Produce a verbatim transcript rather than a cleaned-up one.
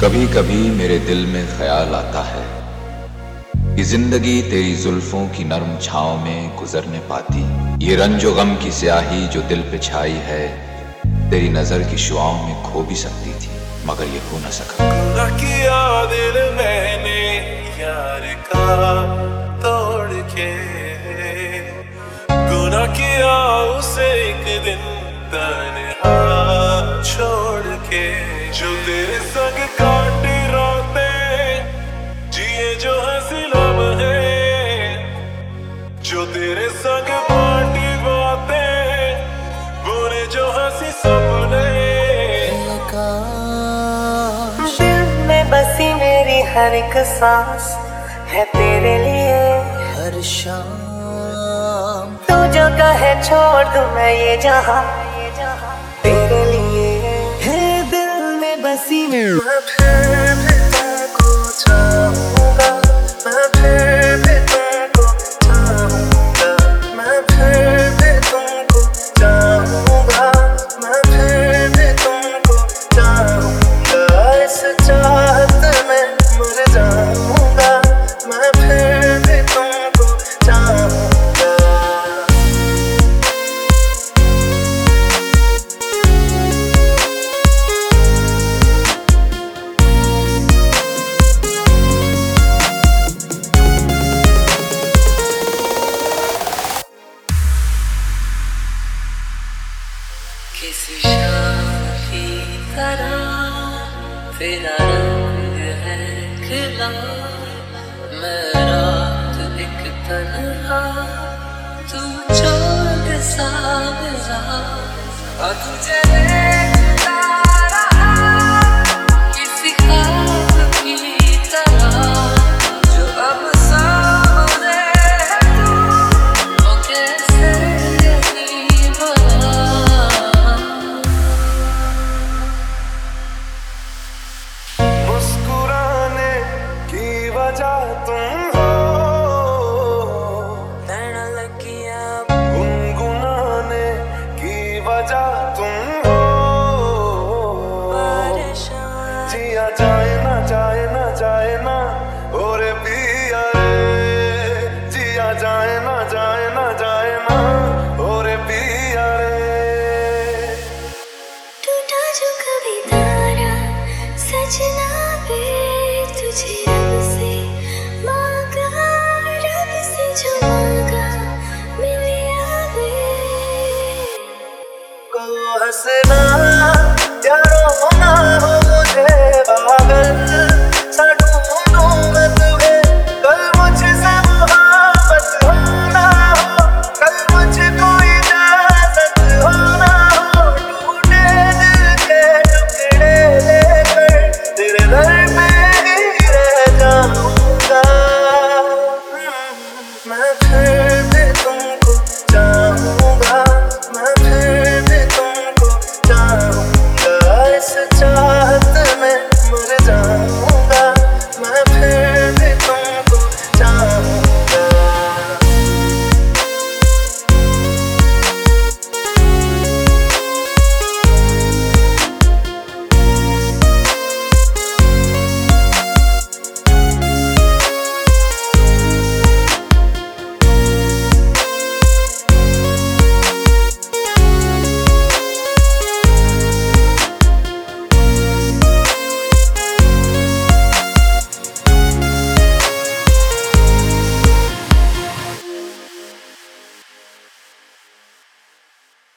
कभी कभी मेरे दिल में ख्याल आता है कि जिंदगी तेरी जुल्फों की नरम छांव में गुजर न पाती। ये रंजो गम की स्याही जो दिल पे छाई है तेरी नजर की शुआओं में खो भी सकती थी, मगर ये हो न सका। गुनाह किया दिल मैंने यार का तोड़ के, गुनाह किया उसे एक दिन तन्हा छोड़ के। जो तेरे संग काटी रातें जिए जो हंसी लम्हे, जो तेरे संग बाटी बातें बुने जो हंसी सपने। दिल में बसी मेरी हर एक सांस है तेरे लिए। हर शाम तू जो कहे छोड़ दूं मैं ये जहां तेरे लिए है। दिल में बसी मेरी मैं फिर भी तुमको चाहूंगा, मैं फिर भी तुमको चाहूंगा, मैं फिर भी तुमको चाहूंगा, मैं फिर भी तुमको चाहूंगा। इस चाहत में मर जाऊंगा, मैं फिर भी तुमको चाहूंगा। किसी शाम की तरह तेरा रंग है खिला, मैं रात एक तन्हा तू चांद सा मिला। और तुझे देखता रहा किसी ख्वाब की तरह, जो अब सामने है तू वो कैसे यकीन बना। मुस्कुराने की वजह तुम हो, नैना लगिया गुनगुनाने की वजह तुम हो। परेशान जिया जाए ना जाए ना जाए ना ओरे पिया रे, जिया जाए ना जाए ना जाए ना ओरे पिया रे। टूटा जो कभी तारा सजना पे तुझे रब से मांगा, रब से जो मांगा मिलिया वे। को हंसना या रोना हो